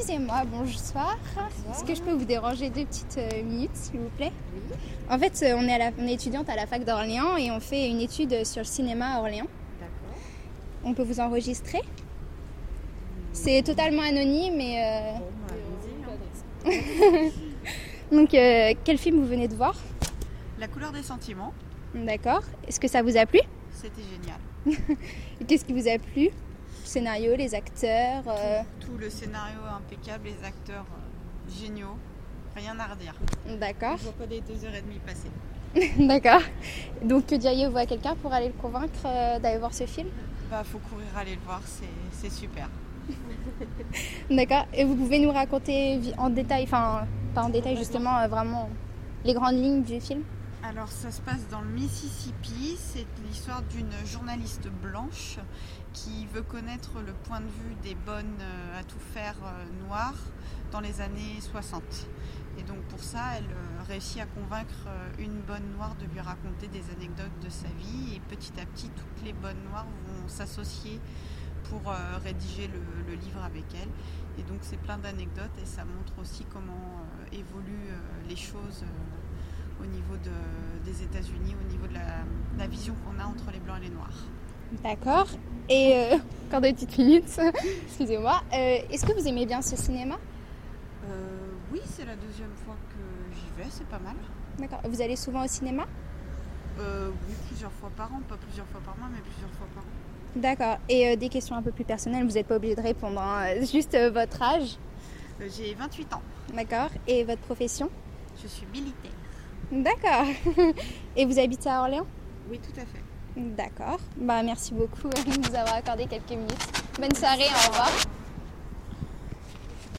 Excusez-moi, bonsoir. Est-ce que je peux vous déranger 2 petites minutes, s'il vous plaît? Oui. En fait, on est étudiante à la fac d'Orléans et on fait une étude sur le cinéma à Orléans. D'accord. On peut vous enregistrer? C'est totalement anonyme et... Bon, bah, allons-y, hein. Donc, quel film vous venez de voir? La couleur des sentiments, D'accord. Est-ce que ça vous a plu? c'était génial. Et qu'est-ce qui vous a plu? Le scénario, les acteurs Tout le scénario impeccable, les acteurs géniaux, rien à redire. D'accord. Je vois pas les 2h30 passer. D'accord. Donc, que diriez-vous à quelqu'un pour aller le convaincre d'aller voir ce film? Bah, faut courir aller le voir, c'est super. D'accord. Et vous pouvez nous raconter en détail, enfin, pas en détail justement, vraiment les grandes lignes du film? Alors ça se passe dans le Mississippi, c'est l'histoire d'une journaliste blanche qui veut connaître le point de vue des bonnes à tout faire noires dans les années 60. Et donc pour ça, elle réussit à convaincre une bonne noire de lui raconter des anecdotes de sa vie, et petit à petit, toutes les bonnes noires vont s'associer pour rédiger le livre avec elle. Et donc c'est plein d'anecdotes et ça montre aussi comment évoluent les choses au niveau des États-Unis, au niveau de la vision qu'on a entre les blancs et les noirs. D'accord. Et encore 2 petites minutes, excusez-moi. Est-ce que vous aimez bien ce cinéma? Oui, c'est la 2e fois que j'y vais, c'est pas mal. D'accord. Vous allez souvent au cinéma? Oui, plusieurs fois par an, pas plusieurs fois par mois, mais plusieurs fois par an. D'accord. Et des questions un peu plus personnelles, vous n'êtes pas obligé de répondre, hein. Juste votre âge. J'ai 28 ans. D'accord. Et votre profession? Je suis militaire. D'accord. Et vous habitez à Orléans? Oui, tout à fait. D'accord. Bah, merci beaucoup de nous avoir accordé quelques minutes. Bonne soirée, au revoir.